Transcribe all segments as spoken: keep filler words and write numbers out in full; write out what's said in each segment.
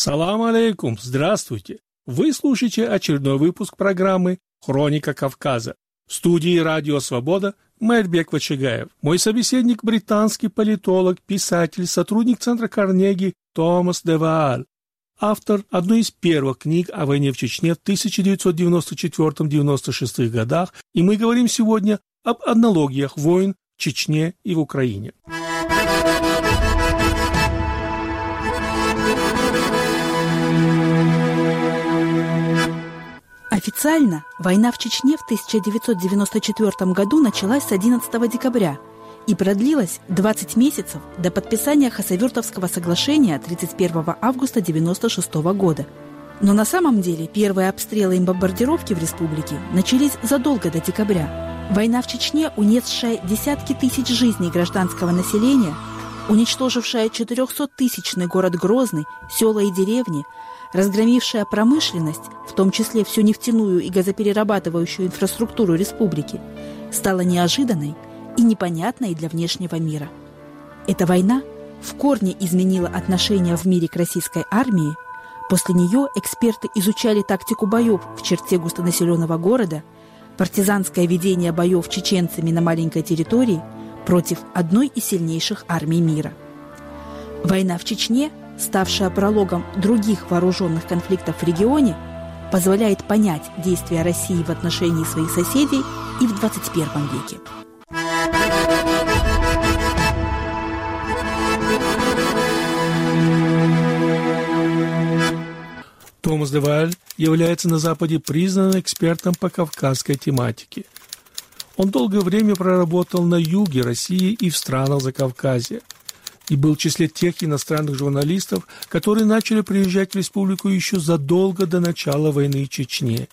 Салам алейкум, здравствуйте! Вы слушаете очередной выпуск программы «Хроника Кавказа». В студии «Радио Свобода» Майрбек Вачигаев. Мой собеседник – британский политолог, писатель, сотрудник Центра Карнеги Томас де Вааль, автор одной из первых книг о войне в Чечне в тысяча девятьсот девяносто четвёртом — девяносто шестом годах, и мы говорим сегодня об аналогиях войн в Чечне и в Украине. Официально война в Чечне в тысяча девятьсот девяносто четвёртом году началась с одиннадцатого декабря и продлилась двадцать месяцев до подписания Хасавюртовского соглашения тридцать первого августа девяносто шестого года. Но на самом деле первые обстрелы и бомбардировки в республике начались задолго до декабря. Война в Чечне, унесшая десятки тысяч жизней гражданского населения, уничтожившая четырехсоттысячный город Грозный, села и деревни, разгромившая промышленность, в том числе всю нефтяную и газоперерабатывающую инфраструктуру республики, стала неожиданной и непонятной для внешнего мира. Эта война в корне изменила отношение в мире к российской армии. После нее эксперты изучали тактику боев в черте густонаселенного города, партизанское ведение боев чеченцами на маленькой территории против одной из сильнейших армий мира. Война в Чечне, ставшая прологом других вооруженных конфликтов в регионе, позволяет понять действия России в отношении своих соседей и в двадцать первом веке. Томас де Вааль является на Западе признанным экспертом по кавказской тематике. Он долгое время проработал на юге России и в странах Закавказья, и был в числе тех иностранных журналистов, которые начали приезжать в республику еще задолго до начала войны в Чечне.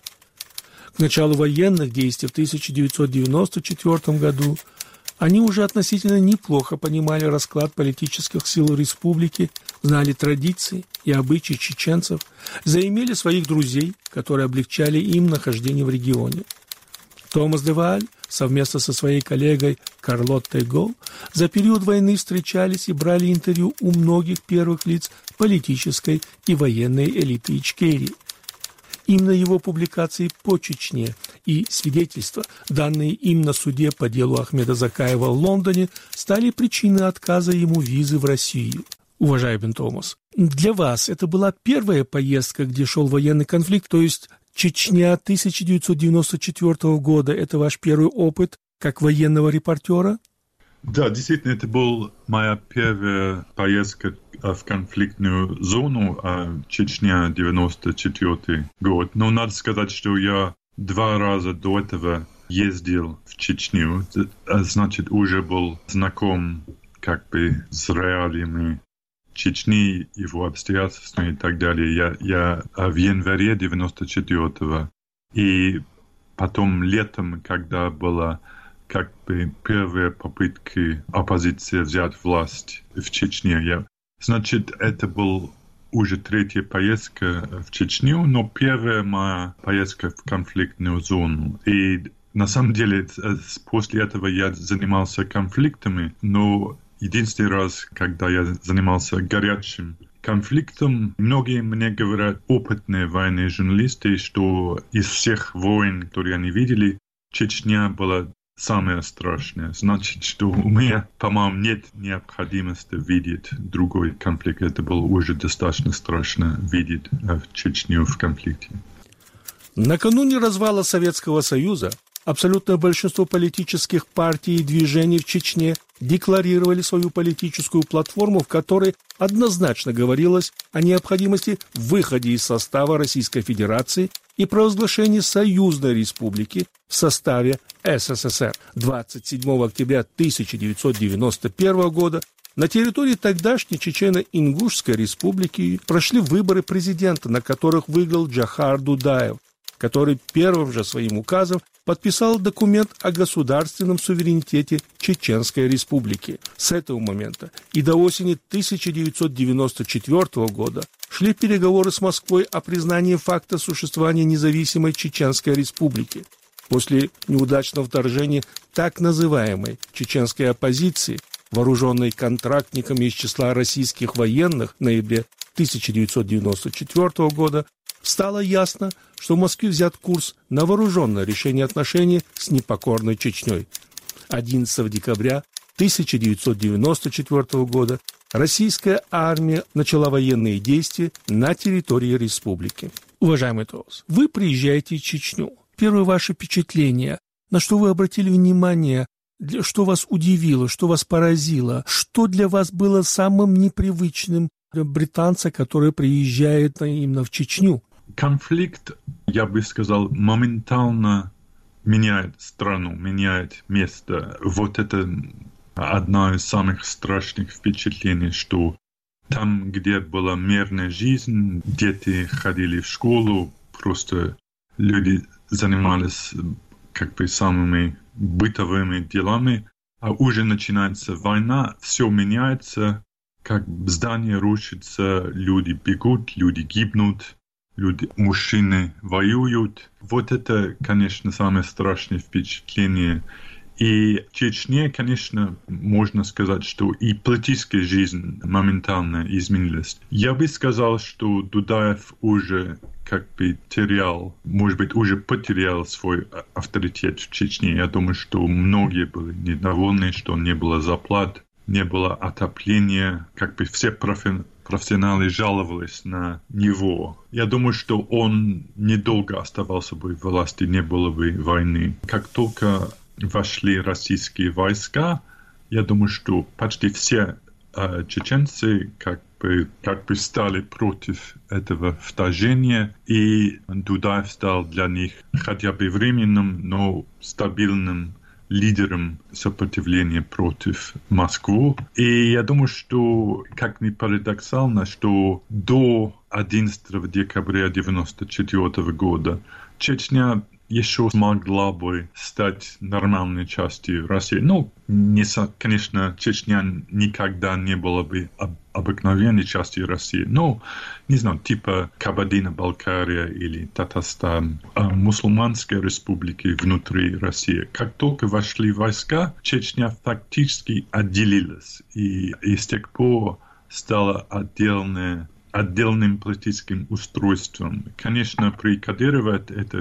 К началу военных действий в тысяча девятьсот девяносто четвёртом году они уже относительно неплохо понимали расклад политических сил республики, знали традиции и обычаи чеченцев, заимели своих друзей, которые облегчали им нахождение в регионе. Томас де Вааль совместно со своей коллегой Карлоттой Гол за период войны встречались и брали интервью у многих первых лиц политической и военной элиты Ичкерии. Именно его публикации по Чечне и свидетельства, данные им на суде по делу Ахмеда Закаева в Лондоне, стали причиной отказа ему визы в Россию. Уважаемый Томас, для вас это была первая поездка, где шел военный конфликт, то есть Чечня тысяча девятьсот девяносто четвёртого года – это ваш первый опыт как военного репортера? Да, действительно, это была моя первая поездка в конфликтную зону, Чечня девяносто четвёртый год. Но надо сказать, что я два раза до этого ездил в Чечню, значит, уже был знаком как бы с реалиями Чечни, его обстоятельствами и так далее. Я, я в январе девяносто четвёртого и потом летом, когда была как бы первая попытка оппозиции взять власть в Чечне. Я, значит, это был уже третья поездка в Чечню, но первая моя поездка в конфликтную зону. И на самом деле после этого я занимался конфликтами, но единственный раз, когда я занимался горячим конфликтом, многие мне говорят, опытные военные журналисты, что из всех войн, которые они видели, Чечня была самое страшное. Значит, что у меня, по-моему, нет необходимости видеть другой конфликт. Это было уже достаточно страшно видеть Чечню в конфликте. Накануне развала Советского Союза абсолютное большинство политических партий и движений в Чечне декларировали свою политическую платформу, в которой однозначно говорилось о необходимости выхода из состава Российской Федерации и провозглашении союзной республики в составе СССР. двадцать седьмого октября тысяча девятьсот девяносто первого года на территории тогдашней Чечено-Ингушской республики прошли выборы президента, на которых выиграл Джохар Дудаев, который первым же своим указом подписал документ о государственном суверенитете Чеченской республики. С этого момента и до осени тысяча девятьсот девяносто четвёртого года шли переговоры с Москвой о признании факта существования независимой Чеченской республики. После неудачного вторжения так называемой чеченской оппозиции, вооруженной контрактниками из числа российских военных в ноябре тысяча девятьсот девяносто четвёртого года стало ясно, что в Москве взят курс на вооруженное решение отношений с непокорной Чечней. одиннадцатого декабря тысяча девятьсот девяносто четвёртого года российская армия начала военные действия на территории республики. Уважаемый Томас, вы приезжаете в Чечню. Первое ваше впечатление, на что вы обратили внимание, что вас удивило, что вас поразило, что для вас было самым непривычным для британца, который приезжает именно в Чечню? Конфликт, я бы сказал, моментально меняет страну, меняет место. Вот это одно из самых страшных впечатлений, что там, где была мирная жизнь, дети ходили в школу, просто люди занимались как бы самыми бытовыми делами, а уже начинается война, все меняется, как здание рушится, люди бегут, люди гибнут, люди, мужчины воюют. Вот это, конечно, самое страшное впечатление. И в Чечне, конечно, можно сказать, что и политическая жизнь моментально изменилась. Я бы сказал, что Дудаев уже как бы терял, может быть, уже потерял свой авторитет в Чечне. Я думаю, что многие были недовольны, что не было зарплат, не было отопления. Как бы все профи- профессионалы жаловались на него. Я думаю, что он недолго оставался бы в власти, не было бы войны. Как только вошли российские войска, я думаю, что почти все э, чеченцы как бы, как бы стали против этого вторжения, и Дудаев стал для них хотя бы временным, но стабильным лидером сопротивления против Москвы. И я думаю, что, как ни парадоксально, что до одиннадцатого декабря тысяча девятьсот девяносто четвёртого года Чечня еще смогла бы стать нормальной частью России. Ну, не, конечно, Чечня никогда не была бы об, обыкновенной частью России. Но, не знаю, типа Кабардино-Балкария или Татарстан, а мусульманские республики внутри России. Как только вошли войска, Чечня фактически отделилась. И, и с тех пор стала отдельная отдельным политическим устройством. Конечно, при Кадырове это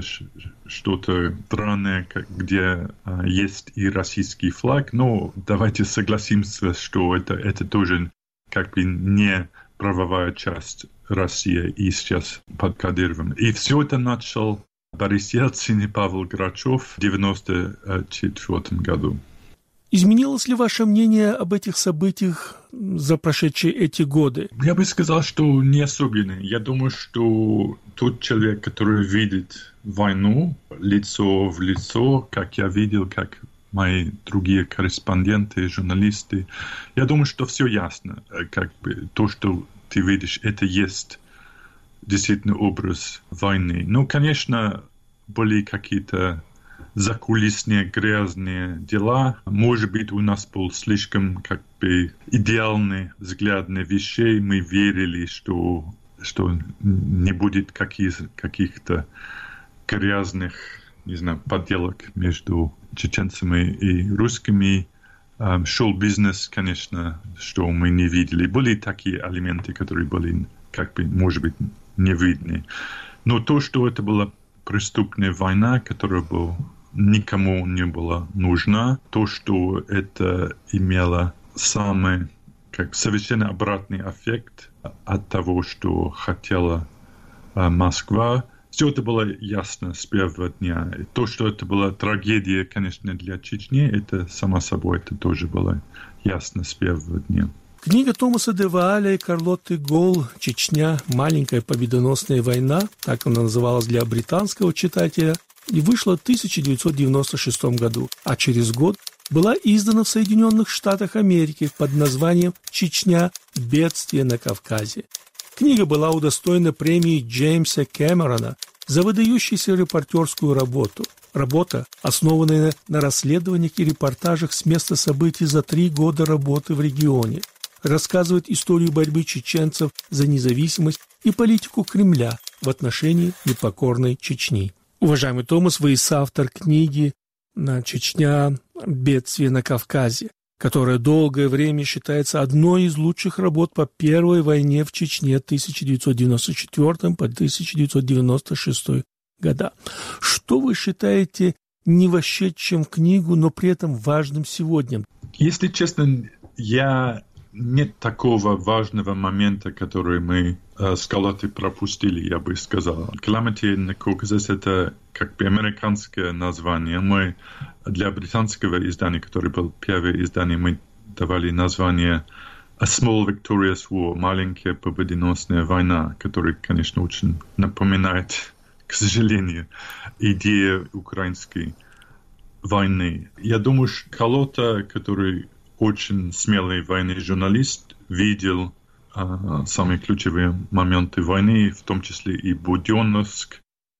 что-то странное, где а, есть и российский флаг, но давайте согласимся, что это, это тоже как бы не правовая часть России и сейчас под Кадыровым. И все это начал Борис Ельцин и Павел Грачев в девяносто четвёртом году. Изменилось ли ваше мнение об этих событиях за прошедшие эти годы? Я бы сказал, что не особенно. Я думаю, что тот человек, который видит войну лицо в лицо, как я видел, как мои другие корреспонденты, журналисты, я думаю, что все ясно. Как бы то, что ты видишь, это есть действительно образ войны. Ну, конечно, были какие-то закулисные грязные дела. Может быть, у нас был слишком как бы идеальный взгляд на вещей. Мы верили, что, что не будет каких, каких-то грязных, не знаю, подделок между чеченцами и русскими. Um, шел бизнес, конечно, что мы не видели. Были такие элементы, которые были, как бы, может быть, не видны. Но то, что это была преступная война, которая была никому не была нужна. То, что это имело самый как совершенно обратный эффект от того, что хотела э, Москва. Все это было ясно с первого дня. И то, что это была трагедия, конечно, для Чечни, это само собой, это тоже было ясно с первого дня. Книга Томаса де Вааля и Карлотты Голл «Чечня. Маленькая победоносная война», так она называлась для британского читателя, и вышла в тысяча девятьсот девяносто шестом году, а через год была издана в Соединенных Штатах Америки под названием «Чечня. Бедствие на Кавказе». Книга была удостоена премии Джеймса Кэмерона за выдающуюся репортерскую работу. Работа, основанная на расследованиях и репортажах с места событий за три года работы в регионе, рассказывает историю борьбы чеченцев за независимость и политику Кремля в отношении непокорной Чечни. Уважаемый Томас, вы и соавтор книги «Чечня. Бедствие на Кавказе». которая долгое время считается одной из лучших работ по Первой войне в Чечне тысяча девятьсот девяносто четвёртый по тысяча девятьсот девяносто шестой года. Что вы считаете не вошедшим в книгу, но при этом важным сегодня? Если честно, я нет такого важного момента, который мы э, с Галатой пропустили, я бы сказал. Calamity in the Caucasus — это как бы американское название. Мы для британского издания, которое было первое издание, мы давали название A Small Victorious War, маленькая победоносная война, которая, конечно, очень напоминает, к сожалению, идею украинской войны. Я думаю, что Галата, который очень смелый военный журналист, видел а, самые ключевые моменты войны, в том числе и Буденновск,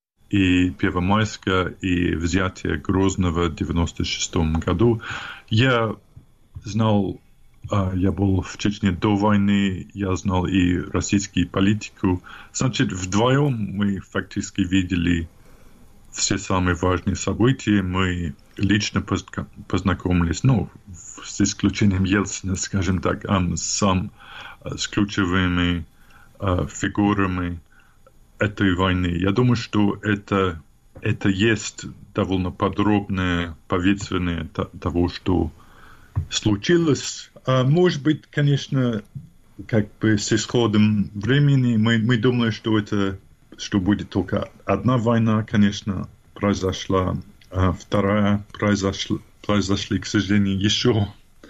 и Первомайска, и взятие Грозного в девяносто шестом году. Я знал, а, я был в Чечне до войны, я знал и российскую политику. Значит, вдвоем мы фактически видели все самые важные события. Мы лично познакомились, ну, с исключением Ельцина, скажем так, он сам с ключевыми э, фигурами этой войны. Я думаю, что это, это есть довольно подробное повествование того, что случилось. А может быть, конечно, как бы с исходом времени мы, мы думали, что это что будет только одна война, конечно, произошла. А вторая произошла, произошли, к сожалению, еще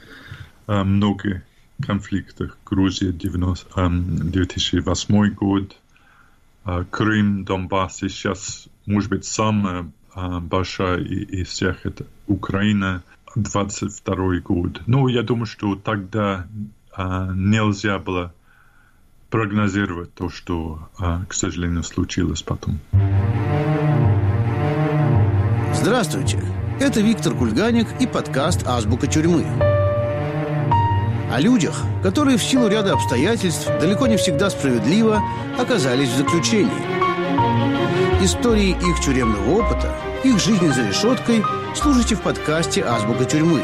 а, много конфликтов. Грузия, две тысячи восьмой год, а, Крым, Донбасс, и сейчас, может быть, самая а, большая из всех — это Украина, двадцать второй год. Ну, я думаю, что тогда а, нельзя было прогнозировать то, что, а, к сожалению, случилось потом. Здравствуйте! Это Виктор Кульганик и подкаст «Азбука тюрьмы». О людях, которые в силу ряда обстоятельств далеко не всегда справедливо оказались в заключении. Истории их тюремного опыта, их жизни за решеткой слушайте в подкасте «Азбука тюрьмы».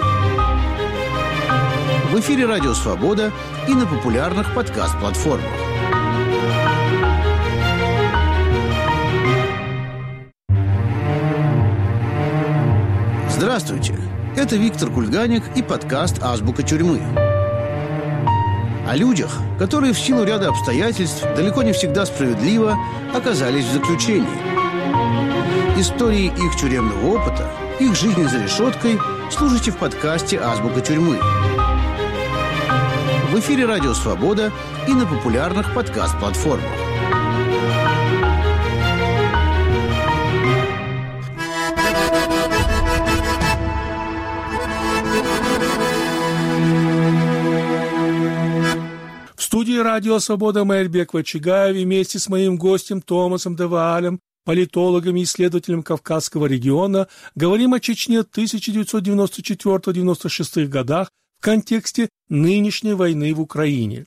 В эфире «Радио Свобода» и на популярных подкаст-платформах. Здравствуйте! Это Виктор Кульганик и подкаст «Азбука тюрьмы». О людях, которые в силу ряда обстоятельств далеко не всегда справедливо оказались в заключении. Истории их тюремного опыта, их жизни за решеткой слушайте в подкасте «Азбука тюрьмы». В эфире «Радио Свобода» и на популярных подкаст-платформах. В студии «Радио Свобода» Мэрбек Вачигаев вместе с моим гостем Томасом де Ваалем, политологом и исследователем Кавказского региона, говорим о Чечне тысяча девятьсот девяносто четвёртого — девяносто шестых годах в контексте нынешней войны в Украине.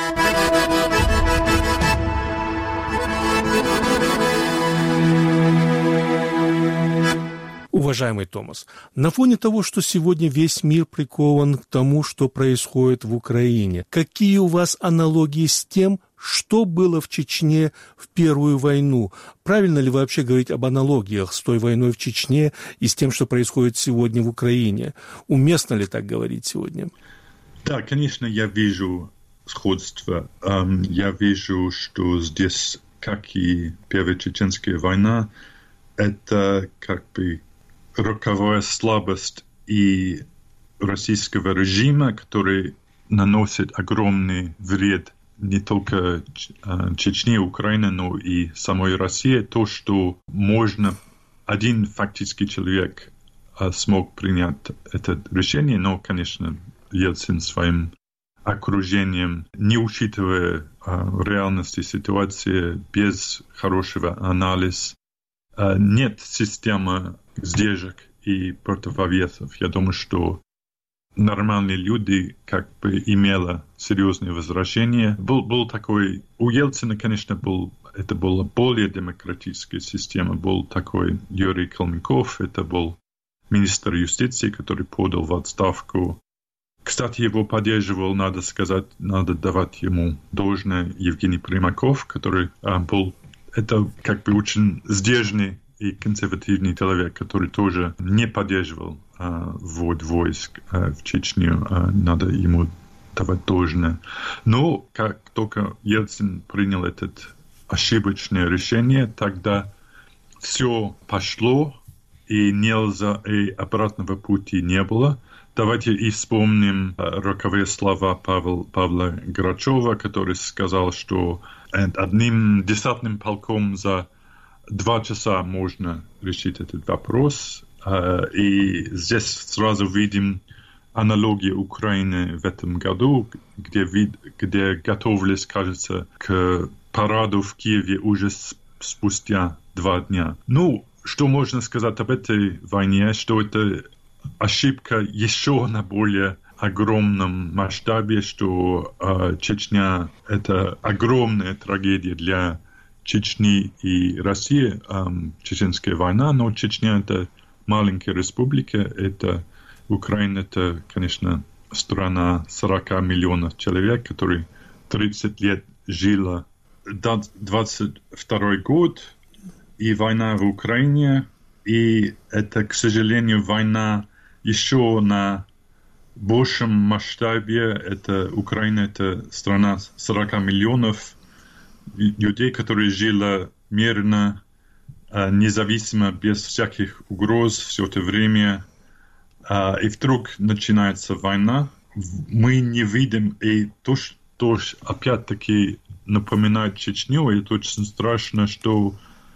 Уважаемый Томас, на фоне того, что сегодня весь мир прикован к тому, что происходит в Украине, какие у вас аналогии с тем, что было в Чечне в Первую войну? Правильно ли вообще говорить об аналогиях с той войной в Чечне и с тем, что происходит сегодня в Украине? Уместно ли так говорить сегодня? Да, конечно, я вижу сходство. Я вижу, что здесь, как и Первая чеченская война, это как бы роковая слабость и российского режима, который наносит огромный вред не только Чечне, Украине, но и самой России. То, что можно, один фактически человек смог принять это решение, но, конечно, Ельцин своим окружением, не учитывая реальности ситуации, без хорошего анализа, нет системы сдержек и противовесов. Я думаю, что нормальные люди как бы имели серьезное возвращение. Был, был такой... У Ельцина, конечно, был, это была более демократическая система. Был такой Юрий Калмыков, это был министр юстиции, который подал в отставку, Кстати, его поддерживал, надо сказать, надо давать ему должное, Евгений Примаков, который а, был, это как бы очень сдержанный и консервативный человек, который тоже не поддерживал а, ввод войск а, в Чечню. А, надо ему давать должное. Но как только Ельцин принял это ошибочное решение, тогда все пошло, и нельзя, и обратного пути не было. Давайте и вспомним роковые слова Павла, Павла Грачева, который сказал, что одним десантным полком за два часа можно решить этот вопрос. И здесь сразу видим аналогию Украины в этом году, где, где готовились, кажется, к параду в Киеве уже спустя два дня. Ну, что можно сказать об этой войне, что это ошибка еще на более огромном масштабе, что э, Чечня – это огромная трагедия для Чечни и России, э, чеченская война, но Чечня – это маленькая республика, это Украина – это, конечно, страна сорок миллионов человек, которые тридцать лет жила. двадцать второй год и война в Украине, и это, к сожалению, война еще на большем масштабе. Это Украина, это страна сорок миллионов людей, которые жили мирно, независимо, без всяких угроз все это время. И вдруг начинается война. Мы не видим, и то, что опять-таки напоминает Чечню, и это очень страшно, что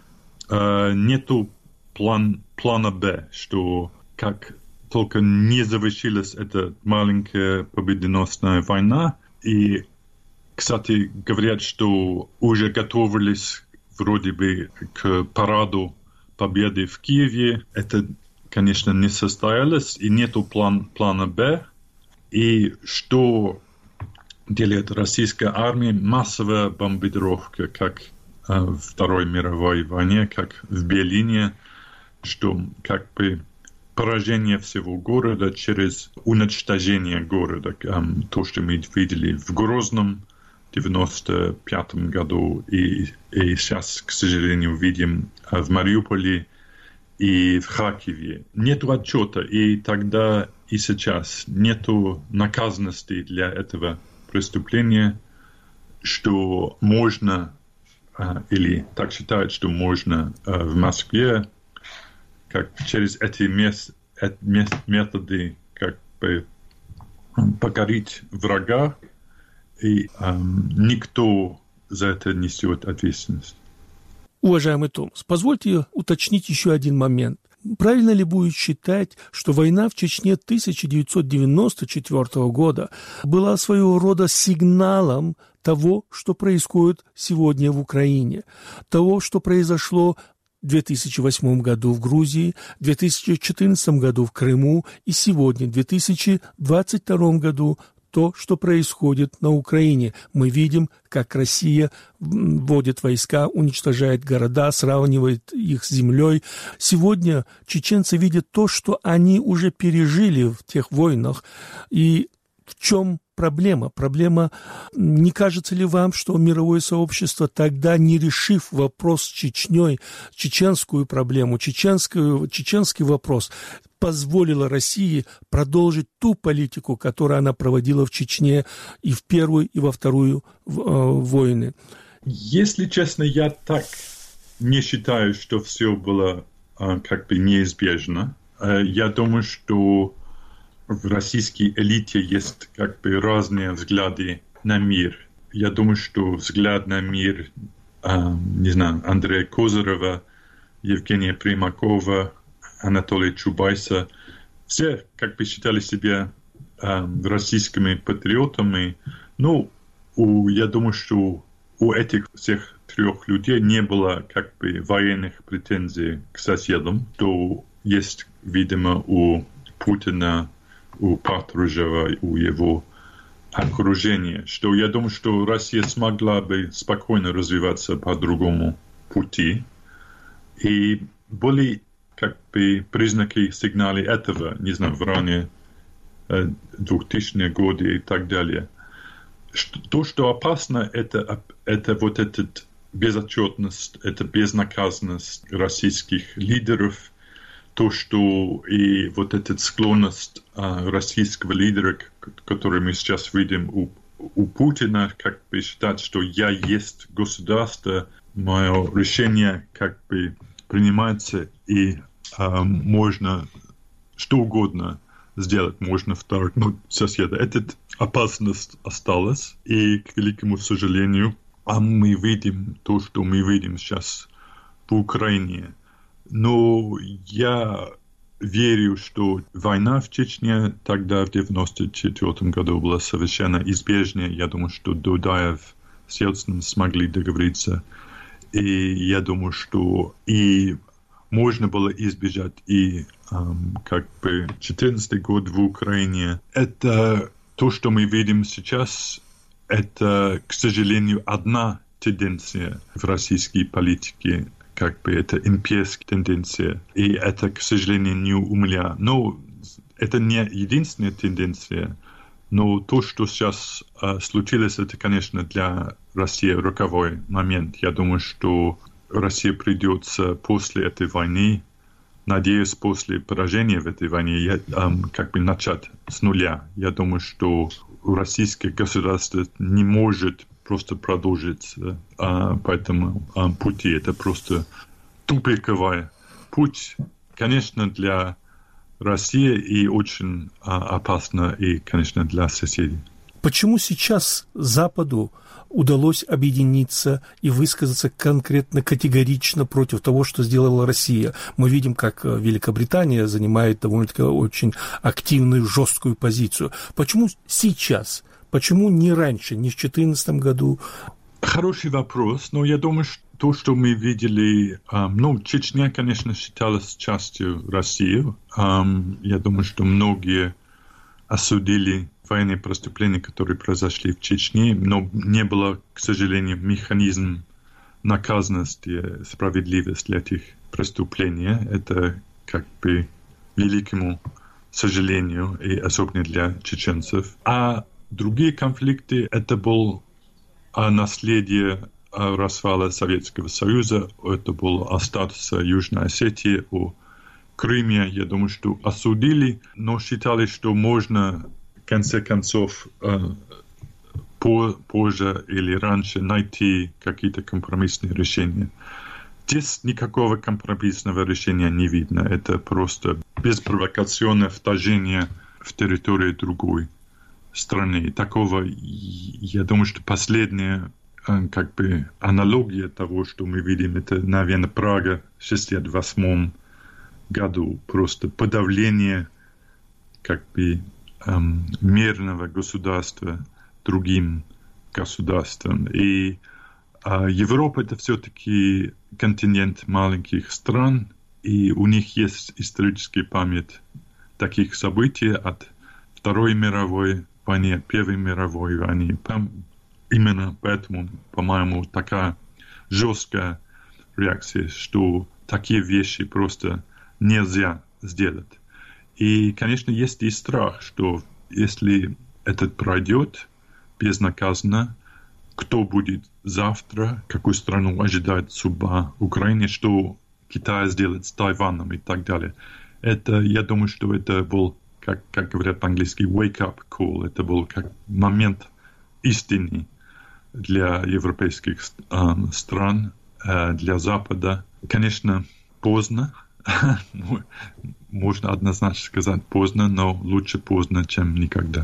нету план, плана Б, что как только не завершилась эта маленькая победоносная война. И, кстати, говорят, что уже готовились вроде бы к параду победы в Киеве. Это, конечно, не состоялось, и нету план, плана Б. И что делает российская армия? Массовая бомбардировка, как в Второй мировой войне, как в Берлине, что как бы поражение всего города через уничтожение города. То, что мы видели в Грозном в девяносто пятом году и, и сейчас, к сожалению, видим в Мариуполе и в Харькове. Нет отчета, и тогда и сейчас нет наказанности для этого преступления, что можно, или так считают, что можно в Москве как через эти мес, мес, методы как бы покорить врага, и эм, никто за это несет ответственность. Уважаемый Томас, позвольте уточнить еще один момент. Правильно ли будет считать, что война в Чечне тысяча девятьсот девяносто четвёртого года была своего рода сигналом того, что происходит сегодня в Украине, того, что произошло в две тысячи восьмом году в Грузии, в две тысячи четырнадцатом году в Крыму и сегодня, в две тысячи двадцать втором году, то, что происходит на Украине. Мы видим, как Россия вводит войска, уничтожает города, сравнивает их с землей. Сегодня чеченцы видят то, что они уже пережили в тех войнах. И в чем проблема? Проблема, не кажется ли вам, что мировое сообщество тогда, не решив вопрос с Чечней, чеченскую проблему, чеченскую, чеченский вопрос, позволило России продолжить ту политику, которую она проводила в Чечне и в Первую, и во Вторую э, войны? Если честно, я так не считаю, что все было э, как бы неизбежно. Э, я думаю, что в российской элите есть как бы разные взгляды на мир. Я думаю, что взгляд на мир, э, не знаю, Андрея Козырева, Евгения Примакова, Анатолия Чубайса, все как бы считали себя э, российскими патриотами. Ну, у, я думаю, что у этих всех трех людей не было как бы военных претензий к соседам, что есть, видимо, у Путина, у Патрушева, у его окружения, что я думаю, что Россия смогла бы спокойно развиваться по другому пути. И были как бы признаки, сигналы этого, не знаю, в ране двухтысячные годы и так далее. То, что опасно, это, это вот эта безотчетность, это безнаказанность российских лидеров, то, что и вот эта склонность российского лидера, который мы сейчас видим у, у Путина, как бы считать, что я есть государство, мое решение как бы принимается, и э, можно что угодно сделать, можно вторгнуть соседа. Эта опасность осталась, и, к великому сожалению, мы видим то, что мы видим сейчас в Украине. Но я верю, что война в Чечне тогда, в девяносто четвёртом году, была совершенно избежна. Я думаю, что Дудаев с Ельциным смогли договориться. И я думаю, что и можно было избежать и эм, как бы четырнадцатый год в Украине. Это то, что мы видим сейчас, это, к сожалению, одна тенденция в российской политике, как бы это имперская тенденция. И это, к сожалению, не у меня. Но это не единственная тенденция. Но то, что сейчас э, случилось, это, конечно, для России роковой момент. Я думаю, что России придется после этой войны, надеюсь, после поражения в этой войне, я, эм, как бы начать с нуля. Я думаю, что российское государство не может просто продолжить э, по этому э, пути. Это просто тупиковый путь, конечно, для России и очень э, опасно, и, конечно, для соседей. Почему сейчас Западу удалось объединиться и высказаться конкретно, категорично против того, что сделала Россия? Мы видим, как Великобритания занимает довольно-таки очень активную, жесткую позицию. Почему сейчас? Почему не раньше, не в две тысячи четырнадцатом году? Хороший вопрос, но я думаю, что то, что мы видели, um, ну, Чечня, конечно, считалась частью России. Um, я думаю, что многие осудили военные преступления, которые произошли в Чечне, но не было, к сожалению, механизма наказанности, справедливости для этих преступлений. Это как бы великому сожалению, и особенно для чеченцев. А другие конфликты — это было наследие развала Советского Союза, это был статус Южной Осетии, о Крыме, я думаю, что осудили, но считали, что можно в конце концов позже или раньше найти какие-то компромиссные решения. Здесь никакого компромиссного решения не видно. Это просто беспровокационное вторжение в территорию другой страны. Такого, я думаю, что последняя как бы аналогия того, что мы видим, это, наверное, Прага в шестьдесят восьмом году. Просто подавление как бы эм, мирного государства другим государством. И э, Европа — это все-таки континент маленьких стран, и у них есть историческая память таких событий от Второй мировой войны, Первой мировой войны. Именно поэтому, по-моему, такая жесткая реакция, что такие вещи просто нельзя сделать. И, конечно, есть и страх, что если это пройдет безнаказанно, кто будет завтра, какую страну ожидает судьба Украины, что Китай сделает с Тайваном и так далее. Это, я думаю, что это был, как, как говорят по-английски, wake-up call. Это был как момент истины для европейских э, стран, э, для Запада. Конечно, поздно. Можно однозначно сказать поздно, но лучше поздно, чем никогда.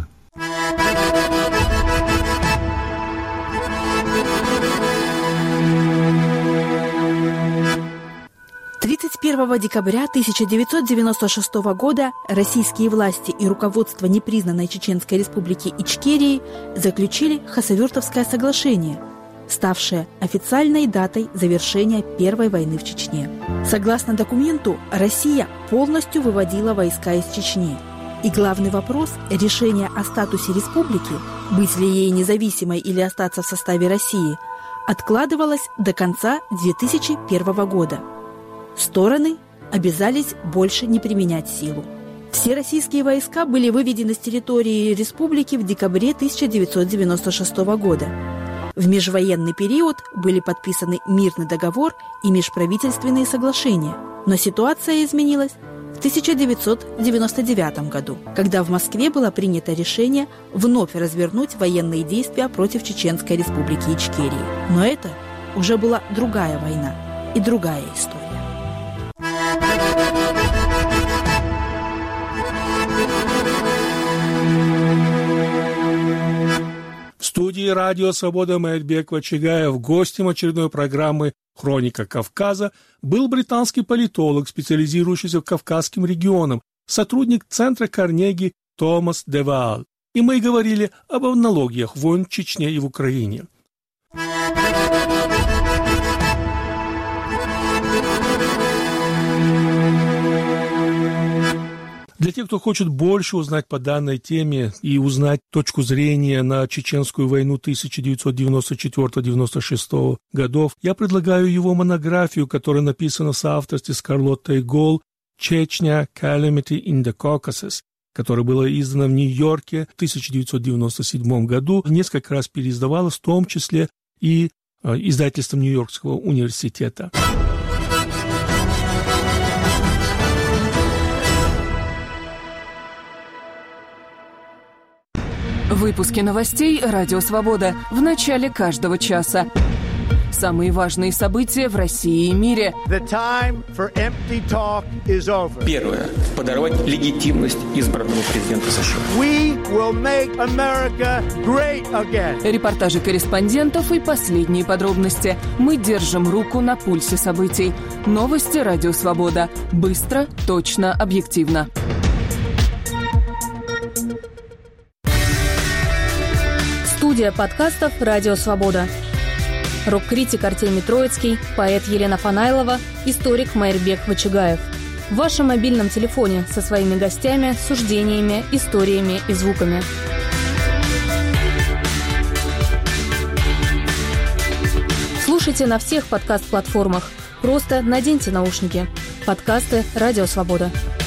тридцать первого декабря тысяча девятьсот девяносто шестого года российские власти и руководство непризнанной Чеченской республики Ичкерии заключили Хасавюртовское соглашение, ставшее официальной датой завершения Первой войны в Чечне. Согласно документу, Россия полностью выводила войска из Чечни. И главный вопрос – решение о статусе республики, быть ли ей независимой или остаться в составе России, откладывалось до конца две тысячи первого года. Стороны обязались больше не применять силу. В Все российские войска были выведены с территории республики в декабре тысяча девятьсот девяносто шестого года. В межвоенный период были подписаны мирный договор и межправительственные соглашения. Но ситуация изменилась в тысяча девятьсот девяносто девятом году, когда в Москве было принято решение вновь развернуть военные действия против Чеченской республики Ичкерии. Но это уже была другая война и другая история. В студии «Радио Свобода» Майрбек Вачигаев гостем очередной программы «Хроника Кавказа» был британский политолог, специализирующийся в Кавказским регионам, сотрудник Центра Карнеги Томас де Ваал. И мы говорили об аналогиях войн в Чечне и в Украине. Для тех, кто хочет больше узнать по данной теме и узнать точку зрения на Чеченскую войну тысяча девятьсот девяносто четвёртого — девяносто шестого годов, я предлагаю его монографию, которая написана в соавторстве с Карлоттой Гол «Чечня – Calamity in the Caucasus», которая была издана в Нью-Йорке в тысяча девятьсот девяносто седьмом году, несколько раз переиздавалась, в том числе и э, издательством Нью-Йоркского университета. Выпуски новостей «Радио Свобода» в начале каждого часа. Самые важные события в России и мире. Первое. Подорвать легитимность избранного президента США. Репортажи корреспондентов и последние подробности. Мы держим руку на пульсе событий. Новости «Радио Свобода». Быстро, точно, объективно. Студия подкастов «Радио Свобода». Рок-критик Артемий Троицкий, поэт Елена Фанайлова, историк Майрбек Вачигаев. В вашем мобильном телефоне со своими гостями, суждениями, историями и звуками. Слушайте на всех подкаст-платформах. Просто наденьте наушники. Подкасты «Радио Свобода».